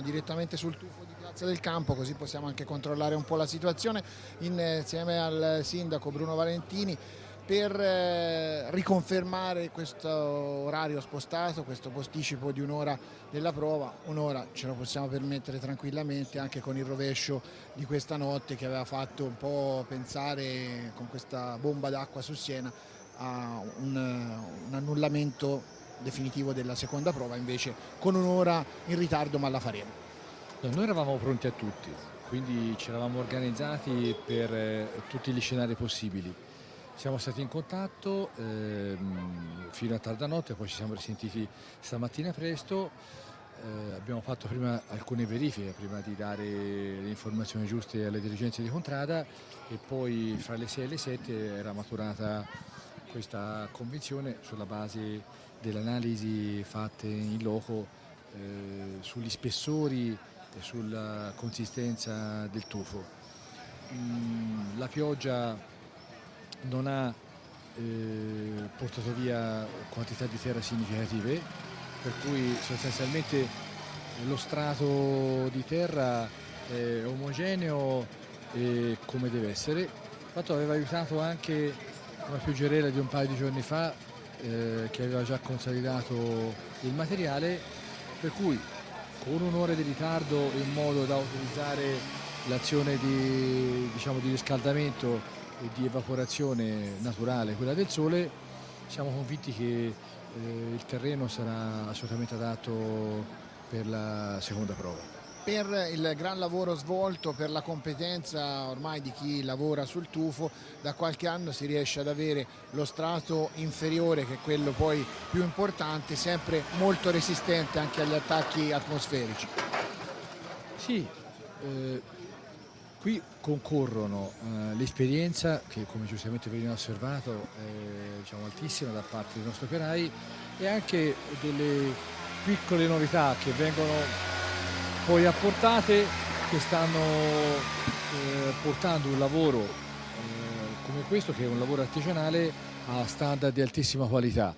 direttamente sul tufo di Piazza del Campo, così possiamo anche controllare un po' la situazione insieme al sindaco Bruno Valentini, per riconfermare questo orario spostato, questo posticipo di un'ora della prova. Un'ora ce lo possiamo permettere tranquillamente, anche con il rovescio di questa notte che aveva fatto un po' pensare, con questa bomba d'acqua su Siena, a un annullamento definitivo della seconda prova. Invece con un'ora in ritardo, ma la faremo. Noi eravamo pronti a tutti, quindi ci eravamo organizzati per tutti gli scenari possibili. Siamo stati in contatto fino a tarda notte, poi ci siamo risentiti stamattina presto, abbiamo fatto prima alcune verifiche prima di dare le informazioni giuste alle dirigenze di Contrada, e poi fra le 6 e le 7 era maturata questa convinzione sulla base delle analisi fatte in loco sugli spessori e sulla consistenza del tufo. La pioggia non ha portato via quantità di terra significative, per cui sostanzialmente lo strato di terra è omogeneo e come deve essere. Il fatto aveva aiutato anche una pioggerella di un paio di giorni fa che aveva già consolidato il materiale, per cui con un'ora di ritardo, in modo da utilizzare l'azione di riscaldamento e di evaporazione naturale, quella del sole, siamo convinti che il terreno sarà assolutamente adatto per la seconda prova. Per il gran lavoro svolto, per la competenza ormai di chi lavora sul tufo, da qualche anno si riesce ad avere lo strato inferiore, che è quello poi più importante, sempre molto resistente anche agli attacchi atmosferici. Sì, qui concorrono l'esperienza, che come giustamente veniva osservato è altissima da parte dei nostri operai, e anche delle piccole novità che vengono poi apportate, che stanno portando un lavoro come questo, che è un lavoro artigianale a standard di altissima qualità,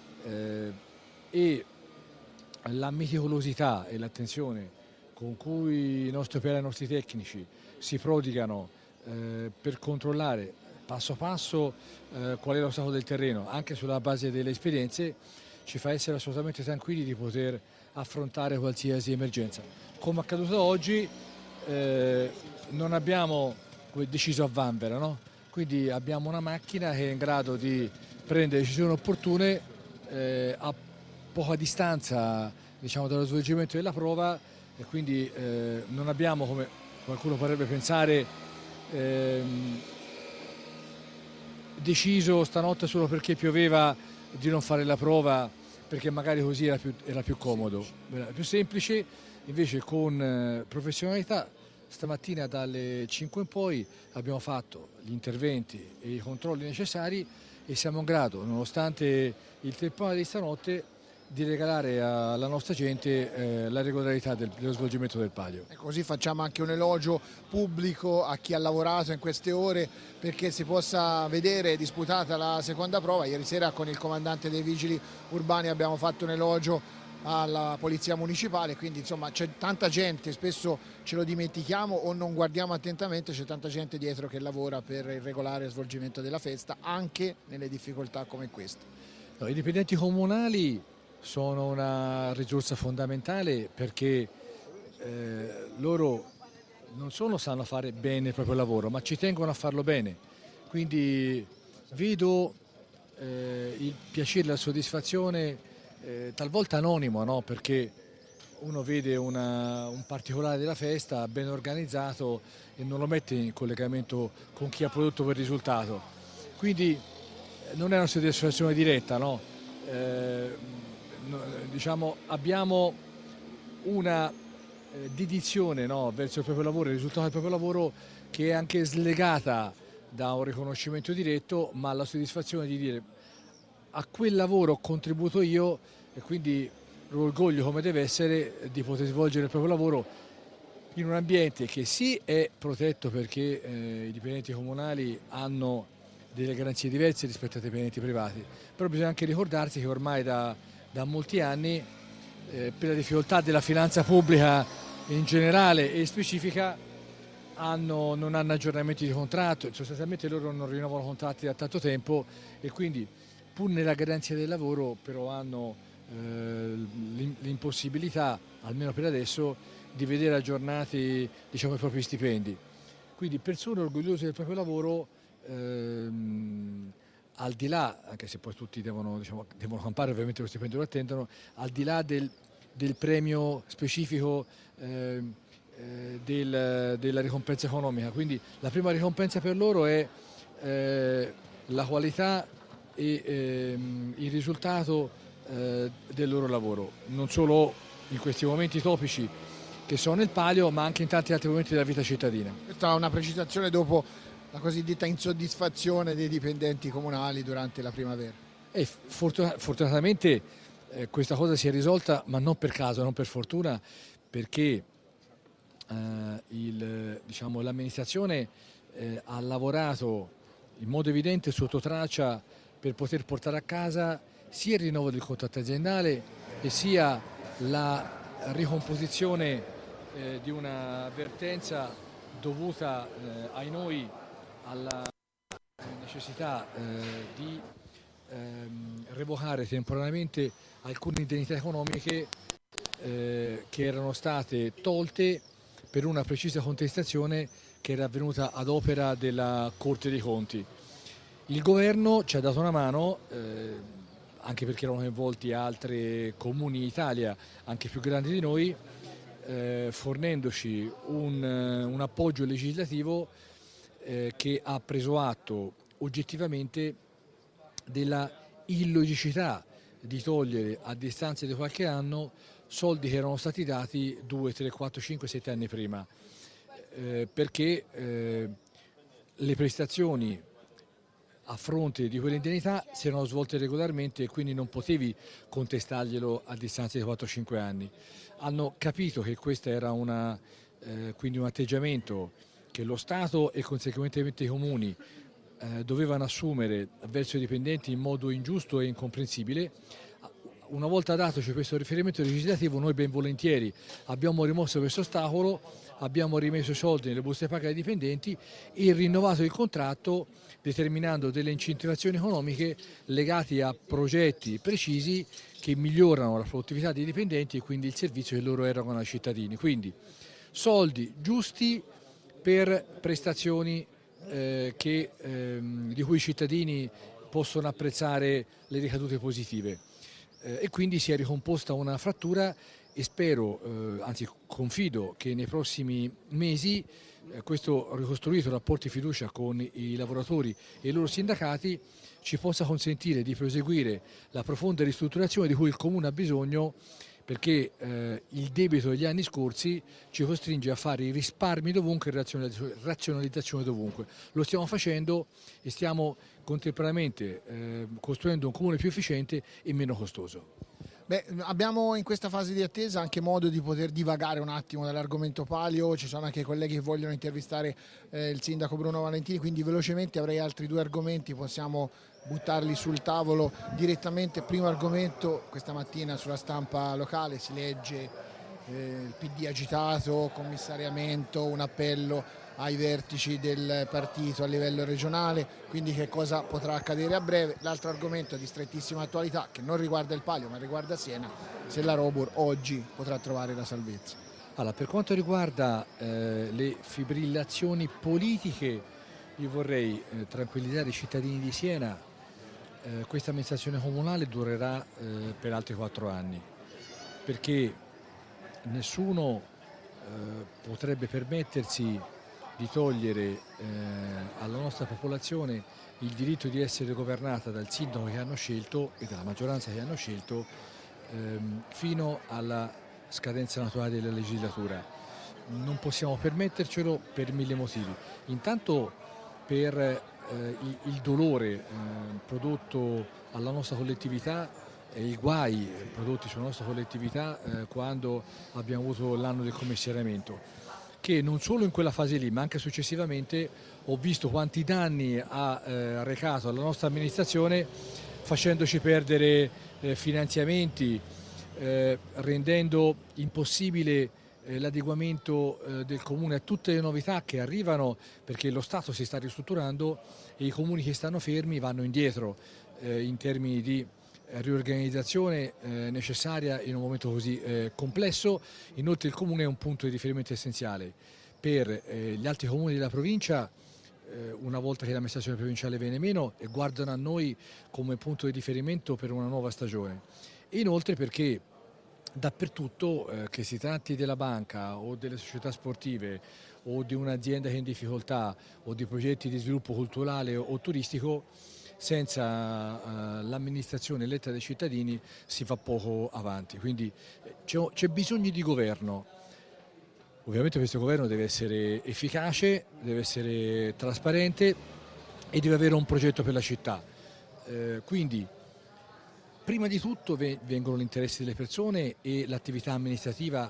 e la meticolosità e l'attenzione con cui i nostri operai e i nostri tecnici si prodigano per controllare passo passo qual è lo stato del terreno, anche sulla base delle esperienze, ci fa essere assolutamente tranquilli di poter affrontare qualsiasi emergenza. Come accaduto oggi, non abbiamo deciso a vanvera, no? Quindi abbiamo una macchina che è in grado di prendere decisioni opportune a poca distanza, dallo svolgimento della prova, e quindi non abbiamo, come qualcuno potrebbe pensare, deciso stanotte solo perché pioveva di non fare la prova, perché magari così era più comodo, era più semplice. Invece con professionalità stamattina dalle 5 in poi abbiamo fatto gli interventi e i controlli necessari, e siamo in grado, nonostante il tempone di stanotte, di regalare alla nostra gente la regolarità dello svolgimento del palio. E così facciamo anche un elogio pubblico a chi ha lavorato in queste ore perché si possa vedere disputata la seconda prova. Ieri sera con il comandante dei vigili urbani abbiamo fatto un elogio alla polizia municipale, quindi insomma c'è tanta gente, spesso ce lo dimentichiamo o non guardiamo attentamente, c'è tanta gente dietro che lavora per il regolare svolgimento della festa, anche nelle difficoltà come queste. I dipendenti comunali sono una risorsa fondamentale, perché loro non solo sanno fare bene il proprio lavoro, ma ci tengono a farlo bene. Quindi vedo il piacere e la soddisfazione talvolta anonimo, no? Perché uno vede un particolare della festa ben organizzato e non lo mette in collegamento con chi ha prodotto quel risultato. Quindi non è una soddisfazione diretta, no? Abbiamo una dedizione, no, verso il proprio lavoro, il risultato del proprio lavoro, che è anche slegata da un riconoscimento diretto, ma la soddisfazione di dire: a quel lavoro ho contribuito io, e quindi l'orgoglio, come deve essere, di poter svolgere il proprio lavoro in un ambiente che sì è protetto, perché i dipendenti comunali hanno delle garanzie diverse rispetto ai dipendenti privati, però bisogna anche ricordarsi che ormai da molti anni, per la difficoltà della finanza pubblica in generale e specifica non hanno aggiornamenti di contratto, sostanzialmente loro non rinnovano contratti da tanto tempo e quindi pur nella garanzia del lavoro però hanno l'impossibilità, almeno per adesso, di vedere aggiornati, diciamo, i propri stipendi. Quindi persone orgogliose del proprio lavoro, al di là, anche se poi tutti devono campare, ovviamente lo stipendio lo attendono, al di là del premio specifico della ricompensa economica. Quindi la prima ricompensa per loro è la qualità e il risultato del loro lavoro, non solo in questi momenti topici che sono nel palio, ma anche in tanti altri momenti della vita cittadina. Questa è una precisazione dopo la cosiddetta insoddisfazione dei dipendenti comunali durante la primavera. E fortunatamente questa cosa si è risolta, ma non per caso, non per fortuna, perché l'amministrazione ha lavorato in modo evidente sotto traccia per poter portare a casa sia il rinnovo del contratto aziendale e sia la ricomposizione di una vertenza dovuta ai noi alla necessità di revocare temporaneamente alcune indennità economiche che erano state tolte per una precisa contestazione che era avvenuta ad opera della Corte dei Conti. Il governo ci ha dato una mano, anche perché erano coinvolti altri comuni in Italia, anche più grandi di noi, fornendoci un appoggio legislativo che ha preso atto oggettivamente della illogicità di togliere a distanza di qualche anno soldi che erano stati dati 2, 3, 4, 5, 7 anni prima, perché le prestazioni a fronte di quelle indennità si erano svolte regolarmente e quindi non potevi contestarglielo a distanza di 4-5 anni. Hanno capito che questo era quindi un atteggiamento che lo Stato e conseguentemente i comuni dovevano assumere verso i dipendenti in modo ingiusto e incomprensibile. Una volta datoci questo riferimento legislativo, noi ben volentieri abbiamo rimosso questo ostacolo, abbiamo rimesso i soldi nelle buste paga ai dipendenti e rinnovato il contratto, determinando delle incentivazioni economiche legate a progetti precisi che migliorano la produttività dei dipendenti e quindi il servizio che loro erogano ai cittadini. Quindi soldi giusti per prestazioni di cui i cittadini possono apprezzare le ricadute positive. E quindi si è ricomposta una frattura e spero, anzi confido che nei prossimi mesi questo ricostruito rapporto di fiducia con i lavoratori e i loro sindacati ci possa consentire di proseguire la profonda ristrutturazione di cui il Comune ha bisogno, perché il debito degli anni scorsi ci costringe a fare i risparmi dovunque e razionalizzazione dovunque. Lo stiamo facendo e stiamo contemporaneamente costruendo un comune più efficiente e meno costoso. Beh, abbiamo in questa fase di attesa anche modo di poter divagare un attimo dall'argomento palio, ci sono anche colleghi che vogliono intervistare il sindaco Bruno Valentini, quindi velocemente avrei altri due argomenti, possiamo buttarli sul tavolo direttamente. Primo argomento, questa mattina sulla stampa locale si legge il PD agitato, commissariamento, un appello ai vertici del partito a livello regionale, quindi che cosa potrà accadere a breve. L'altro argomento di strettissima attualità che non riguarda il palio ma riguarda Siena, se la Robur oggi potrà trovare la salvezza. Allora, per quanto riguarda le fibrillazioni politiche, io vorrei tranquillizzare i cittadini di Siena. Questa amministrazione comunale durerà per altri 4 anni, perché nessuno potrebbe permettersi di togliere alla nostra popolazione il diritto di essere governata dal sindaco che hanno scelto e dalla maggioranza che hanno scelto fino alla scadenza naturale della legislatura. Non possiamo permettercelo per 1000 motivi. Intanto per il dolore prodotto alla nostra collettività e i guai prodotti sulla nostra collettività quando abbiamo avuto l'anno del commissariamento, che non solo in quella fase lì ma anche successivamente ho visto quanti danni ha recato alla nostra amministrazione, facendoci perdere finanziamenti, rendendo impossibile l'adeguamento del comune a tutte le novità che arrivano, perché lo Stato si sta ristrutturando e i comuni che stanno fermi vanno indietro in termini di riorganizzazione necessaria in un momento così complesso. Inoltre il comune è un punto di riferimento essenziale per gli altri comuni della provincia, una volta che l'amministrazione provinciale viene meno, e guardano a noi come punto di riferimento per una nuova stagione. E inoltre perché dappertutto, che si tratti della banca o delle società sportive o di un'azienda che è in difficoltà o di progetti di sviluppo culturale o turistico, senza l'amministrazione eletta dai cittadini si fa poco avanti. Quindi c'è bisogno di governo. Ovviamente questo governo deve essere efficace, deve essere trasparente e deve avere un progetto per la città. Quindi prima di tutto vengono gli interessi delle persone e l'attività amministrativa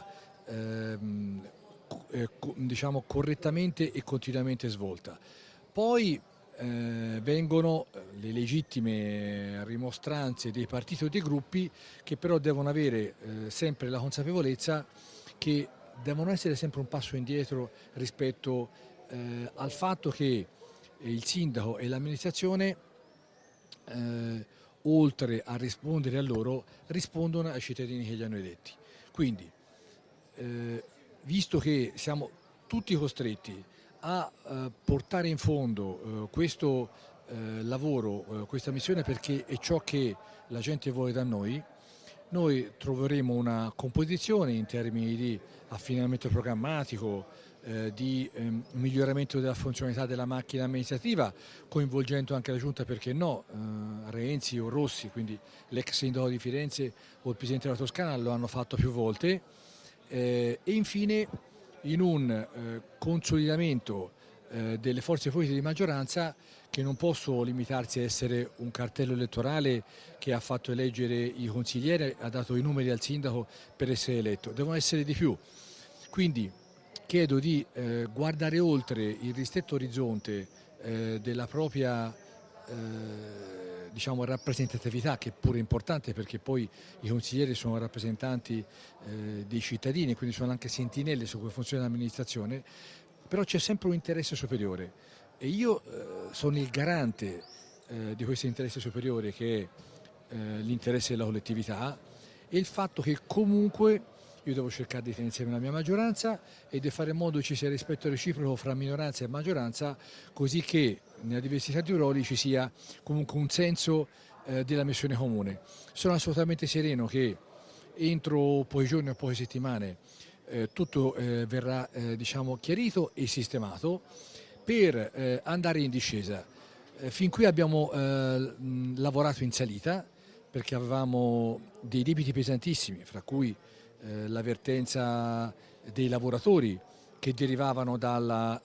diciamo correttamente e continuamente svolta. Poi vengono le legittime rimostranze dei partiti o dei gruppi, che però devono avere sempre la consapevolezza che devono essere sempre un passo indietro rispetto al fatto che il sindaco e l'amministrazione, oltre a rispondere a loro, rispondono ai cittadini che li hanno eletti. Quindi, visto che siamo tutti costretti a portare in fondo questo lavoro, questa missione, perché è ciò che la gente vuole da noi troveremo una composizione in termini di affinamento programmatico, di miglioramento della funzionalità della macchina amministrativa, coinvolgendo anche la Giunta, perché no, Renzi o Rossi, quindi l'ex sindaco di Firenze o il presidente della Toscana lo hanno fatto più volte, e infine in un consolidamento delle forze politiche di maggioranza, che non possono limitarsi a essere un cartello elettorale che ha fatto eleggere i consiglieri, ha dato i numeri al sindaco per essere eletto, devono essere di più. Quindi chiedo di guardare oltre il ristretto orizzonte della propria diciamo rappresentatività, che è pure importante, perché poi i consiglieri sono rappresentanti dei cittadini, quindi sono anche sentinelle su come funziona l'amministrazione, però c'è sempre un interesse superiore e io sono il garante di questo interesse superiore, che è l'interesse della collettività, e il fatto che comunque io devo cercare di tenere insieme la mia maggioranza e di fare in modo che ci sia rispetto reciproco fra minoranza e maggioranza, così che nella diversità di ruoli ci sia comunque un senso della missione comune. Sono assolutamente sereno che entro pochi giorni o poche settimane tutto verrà diciamo chiarito e sistemato per andare in discesa. Fin qui abbiamo lavorato in salita, perché avevamo dei debiti pesantissimi, fra cui la vertenza dei lavoratori che derivavano dal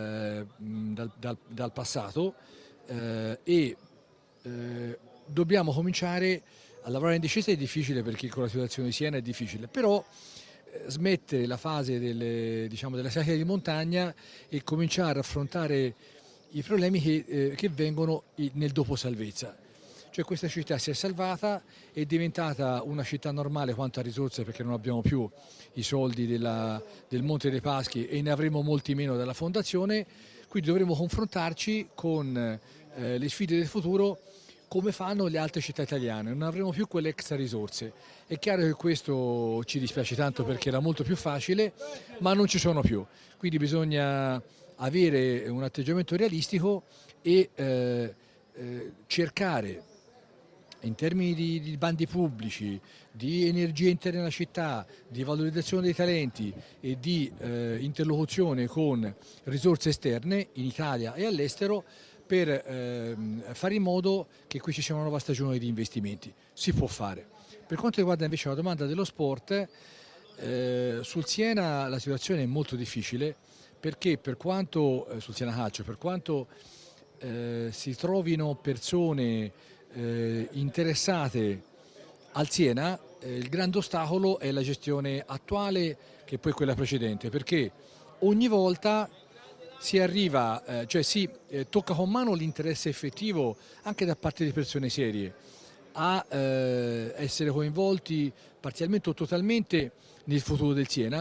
passato, e dobbiamo cominciare a lavorare in discesa. È difficile perché con la situazione di Siena è difficile, però smettere la fase della salita di montagna e cominciare a affrontare i problemi che vengono nel dopo salvezza. Cioè questa città si è salvata, è diventata una città normale quanto a risorse, perché non abbiamo più i soldi del Monte dei Paschi e ne avremo molti meno dalla fondazione, quindi dovremo confrontarci con le sfide del futuro come fanno le altre città italiane, non avremo più quelle extra risorse. È chiaro che questo ci dispiace tanto, perché era molto più facile, ma non ci sono più, quindi bisogna avere un atteggiamento realistico e cercare, in termini di bandi pubblici, di energia interna nella città, di valorizzazione dei talenti e di interlocuzione con risorse esterne in Italia e all'estero, per fare in modo che qui ci sia una nuova stagione di investimenti. Si può fare. Per quanto riguarda invece la domanda dello sport, sul Siena la situazione è molto difficile, perché per quanto sul Siena Calcio, per quanto si trovino persone interessate al Siena, il grande ostacolo è la gestione attuale, che poi quella precedente, perché ogni volta si arriva, tocca con mano l'interesse effettivo anche da parte di persone serie a essere coinvolti parzialmente o totalmente nel futuro del Siena,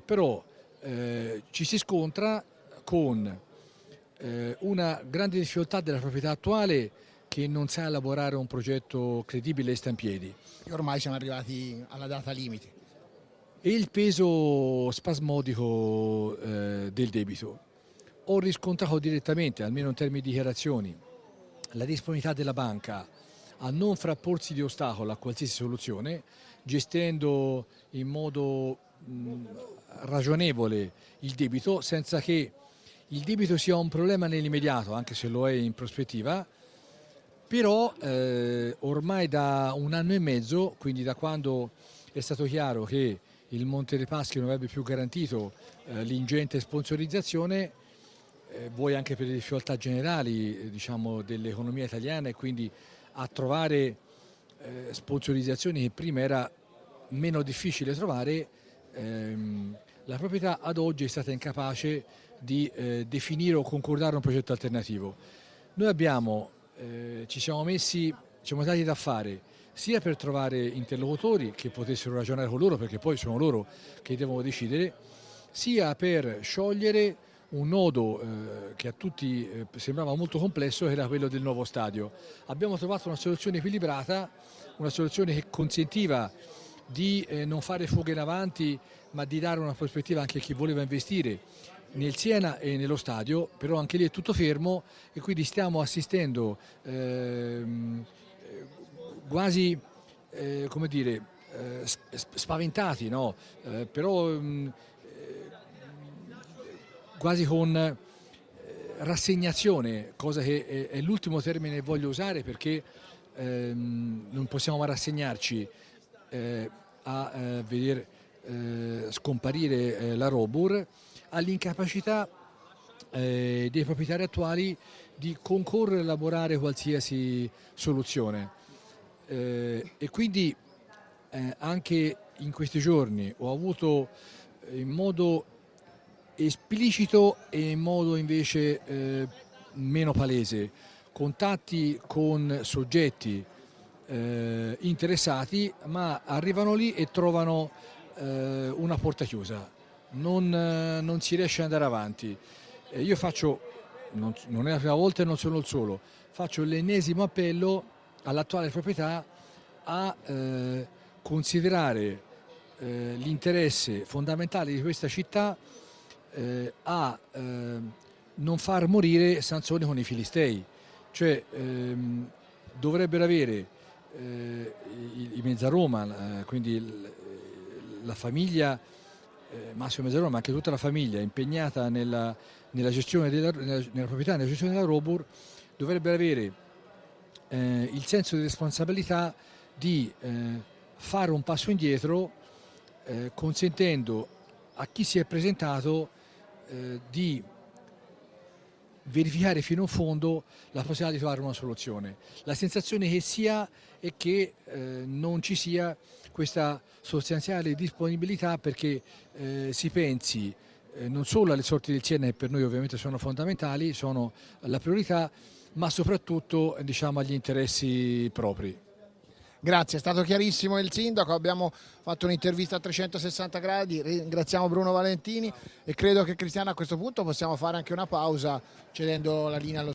però ci si scontra con una grande difficoltà della proprietà attuale che non sa elaborare un progetto credibile e sta in piedi. E ormai siamo arrivati alla data limite. E il peso spasmodico del debito. Ho riscontrato direttamente, almeno in termini di dichiarazioni, la disponibilità della banca a non frapporsi di ostacolo a qualsiasi soluzione, gestendo in modo ragionevole il debito, senza che il debito sia un problema nell'immediato, anche se lo è in prospettiva. Però ormai da 1 anno e mezzo, quindi da quando è stato chiaro che il Monte dei Paschi non avrebbe più garantito l'ingente sponsorizzazione, vuoi anche per le difficoltà generali diciamo, dell'economia italiana, e quindi a trovare sponsorizzazioni che prima era meno difficile trovare, la proprietà ad oggi è stata incapace di definire o concordare un progetto alternativo. Noi ci siamo dati da fare sia per trovare interlocutori che potessero ragionare con loro, perché poi sono loro che devono decidere, sia per sciogliere un nodo che a tutti sembrava molto complesso, che era quello del nuovo stadio. Abbiamo trovato una soluzione equilibrata, una soluzione che consentiva di non fare fughe in avanti, ma di dare una prospettiva anche a chi voleva investire nel Siena e nello stadio. Però anche lì è tutto fermo e quindi stiamo assistendo quasi come dire spaventati, no? Però quasi con rassegnazione, cosa che è l'ultimo termine che voglio usare, perché non possiamo mai rassegnarci a vedere scomparire la Robur, all'incapacità dei proprietari attuali di concorrere a elaborare qualsiasi soluzione. E quindi anche in questi giorni ho avuto in modo esplicito e in modo invece meno palese contatti con soggetti interessati, ma arrivano lì e trovano una porta chiusa, non si riesce ad andare avanti. Io faccio, non è la prima volta e non sono il solo, faccio l'ennesimo appello all'attuale proprietà a considerare l'interesse fondamentale di questa città, a non far morire Sansone con i Filistei, cioè dovrebbero avere i Mezzaroma, quindi la famiglia Massimo Mezzaroma, ma anche tutta la famiglia impegnata nella gestione nella proprietà e nella gestione della Robur, dovrebbero avere il senso di responsabilità di fare un passo indietro, consentendo a chi si è presentato di verificare fino in fondo la possibilità di trovare una soluzione. La sensazione che si ha è che non ci sia questa sostanziale disponibilità, perché si pensi non solo alle sorti del Siena, che per noi ovviamente sono fondamentali, sono la priorità, ma soprattutto diciamo agli interessi propri. Grazie, è stato chiarissimo il sindaco, abbiamo fatto un'intervista a 360 gradi, ringraziamo Bruno Valentini e credo che Cristiano a questo punto possiamo fare anche una pausa cedendo la linea allo